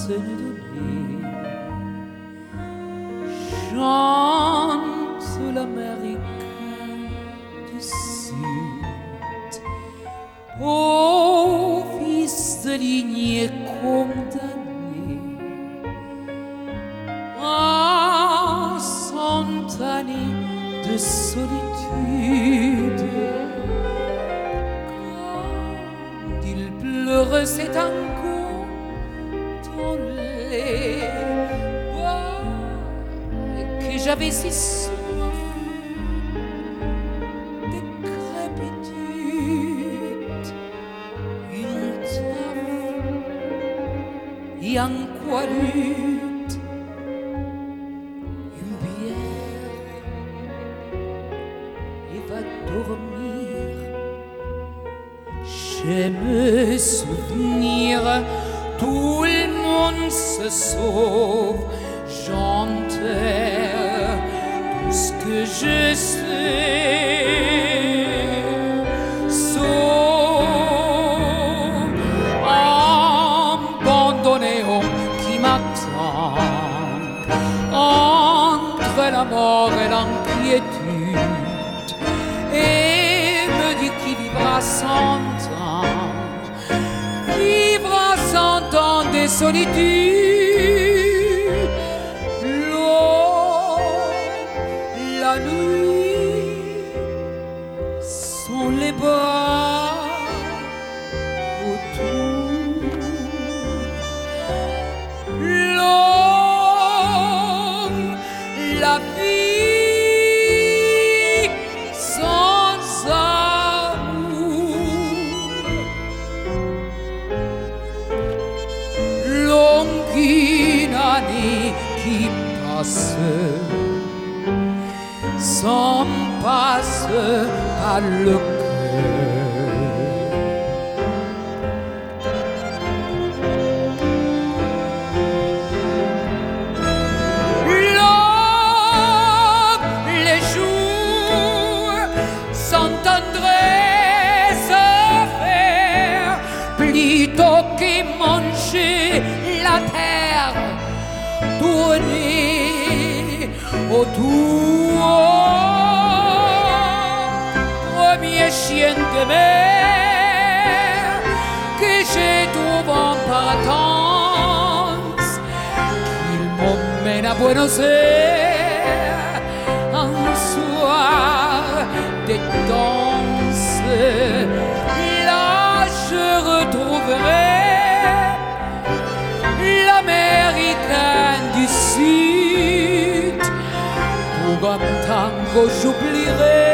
se nous donner. Chante l'Américain du Sud, ô fils de lignée condamné à 100 années de solitude. Quand il pleurait ses tangos dans les bois et que j'avais si soif décrépitude, il taffe et en quoi lutte une bière et va dormir. J'aime souvenir, tout le monde se sauve. J'enterre tout ce que je sais, sauf abandonné homme qui m'attend entre la mort et l'inquiétude, et me dit qu'il vivra 100 ans, vivra 100 ans des solitudes. L'eau, la nuit sont les bois autour. L'homme, la vie sans amour. Longue année qui passe s'en passe par le cœur. Les jours s'entendraient se faire plutôt que manger la terre, tourner autour. Premier chien de mer que j'ai trouvé en partance, qu'il m'emmène à Buenos Aires un soir de danse. Là je retrouverai l'Américain du Sud. Pour un tango j'oublierai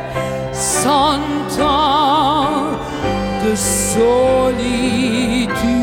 100 ans de solitude.